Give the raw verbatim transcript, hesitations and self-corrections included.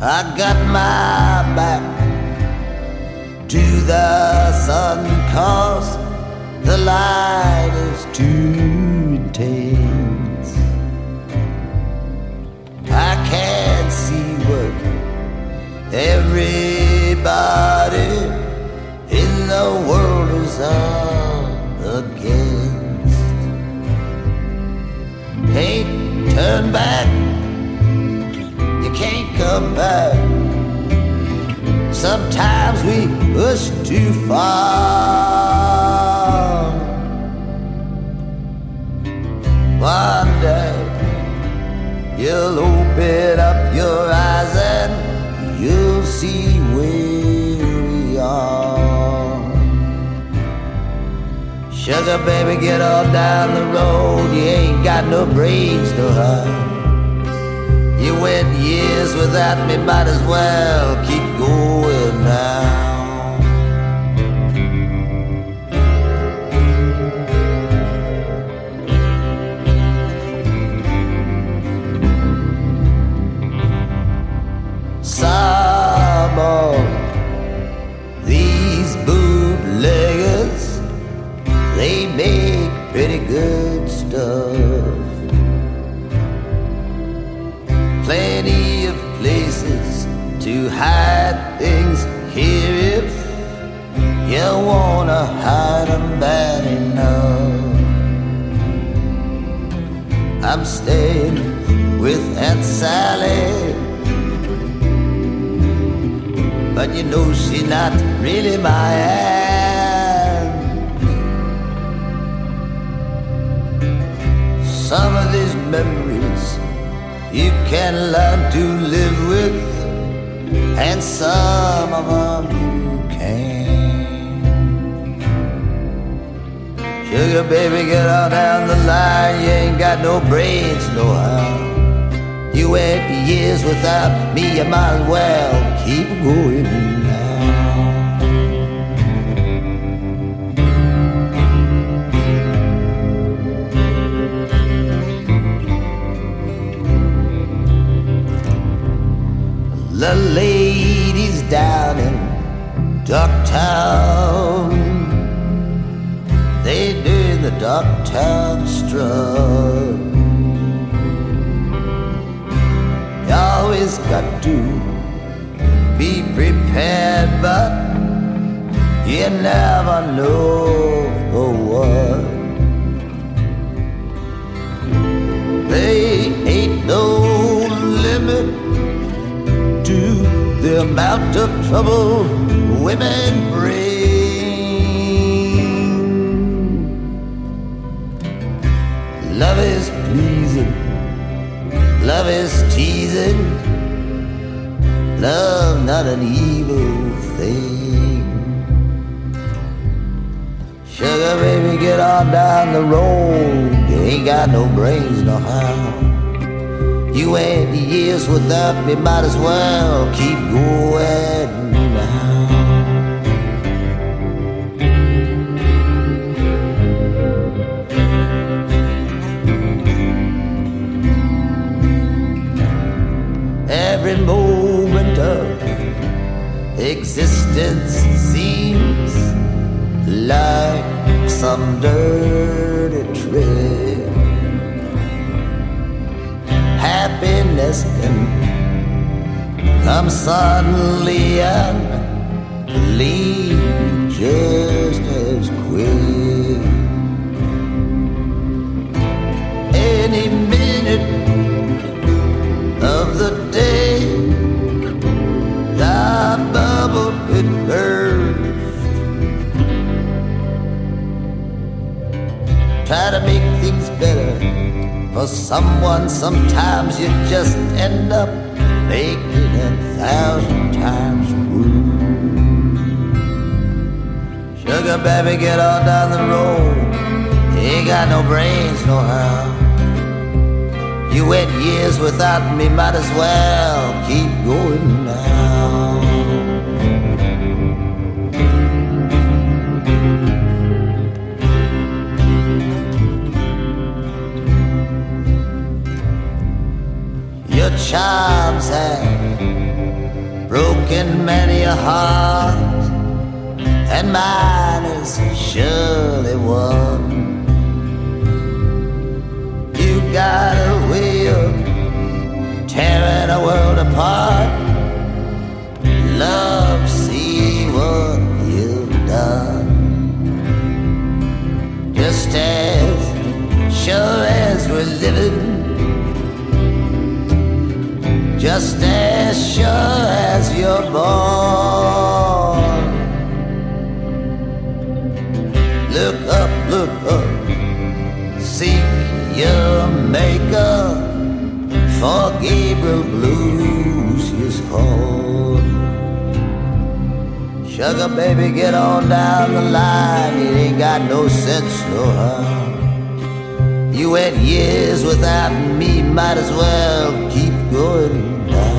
I got my back to the sun, 'cause the light is too intense. I can't see what everybody in the world is up against. Can't turn back, you can't come back. Sometimes we push too far. One day you'll open up your eyes and you'll see where we are. Sugar baby, get on down the road. You ain't got no brains to hide. You went years without me, might as well keep going now. Some of these bootleggers, they make pretty good stuff. Plenty of places to hide things here if you wanna hide them bad enough. I'm staying with Aunt Sally, but you know she's not really my aunt. Some of these memories you can learn to live with, and some of them you can't. Sugar baby, get on down the line. You ain't got no brains, no how. You went years without me, you might as well keep going now. The ladies down in Ducktown, they doing the Ducktown strut. You always got to be prepared, but you never know for what. They ain't no limit to the amount of trouble women bring. Love is pleasing, love is teasing, love not an evil thing. Sugar baby, get on down the road. You ain't got no brains, no how. You went years without me, might as well keep going now. Every moment of existence seems like some dirty trick. Happiness can come suddenly and leave just as quick. Any minute of the day, the bubble could burst. Try to make things better for someone, sometimes you just end up making it a thousand times worse. Sugar baby, get on down the road. You ain't got no brains, no how. You went years without me, might as well keep going now. Your charms have broken many a heart, and mine is surely one. You got a way of tearing a world apart. Love, see what you've done. Just as sure as we're living, just as sure as you're born. Look up, look up, seek your maker, for Gabriel blues his horn. Sugar baby, get on down the line, it ain't got no sense no how. You went years without me, might as well keep going now.